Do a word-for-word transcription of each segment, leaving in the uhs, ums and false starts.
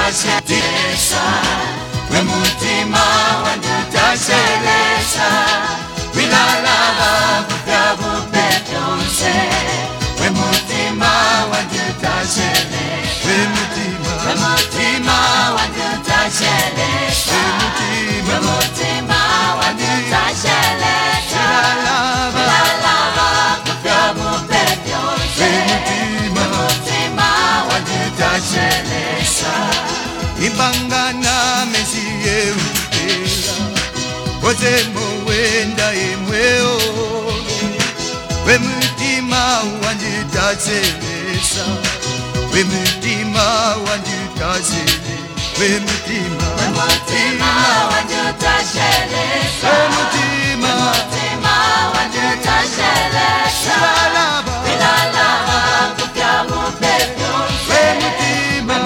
tashelesa, we mutima wangu tashelesa, wilalava kutabu petonse, we mutima wangu tashelesa, we mutima, we mutima wangu tashelesa, we mutima wangu tashelesa, wilalava kutabu petonse, we mutima wangu tashelesa. Ibangana mesiye utela Oze mwenda imweo We mutima wanji tashelesa We mutima wanji tashelesa We mutima We mutima wanji tashelesa We mutima We mutima wanji tashelesa Wilalava kupya mupepyo We mutima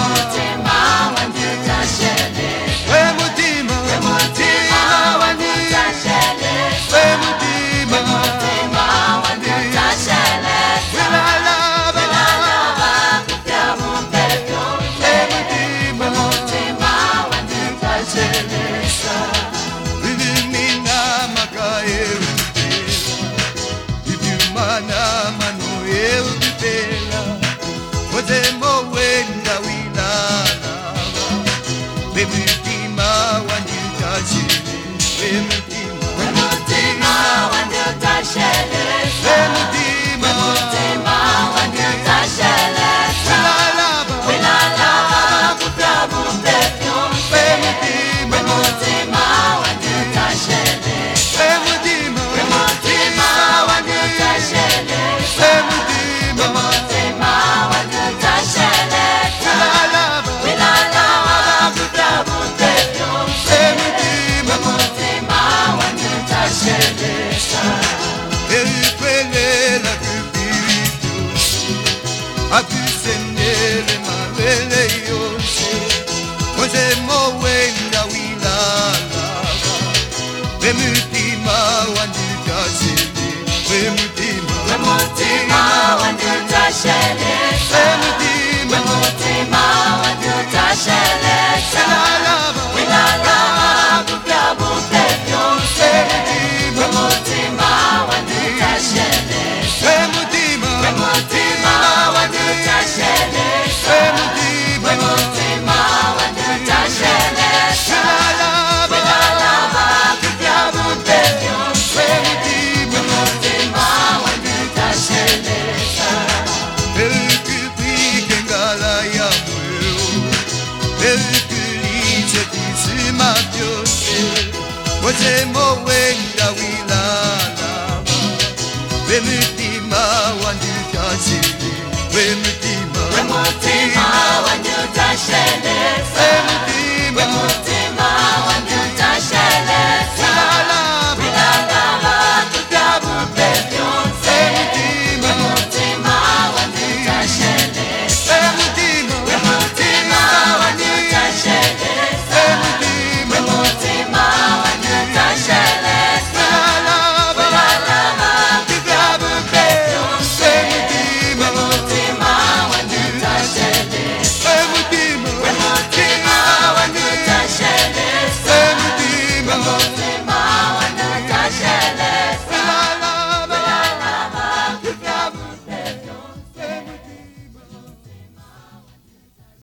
Oze mwenda wilalava We mutima wanju tashelesa We mutima We mutima wanju tashelesa We mutima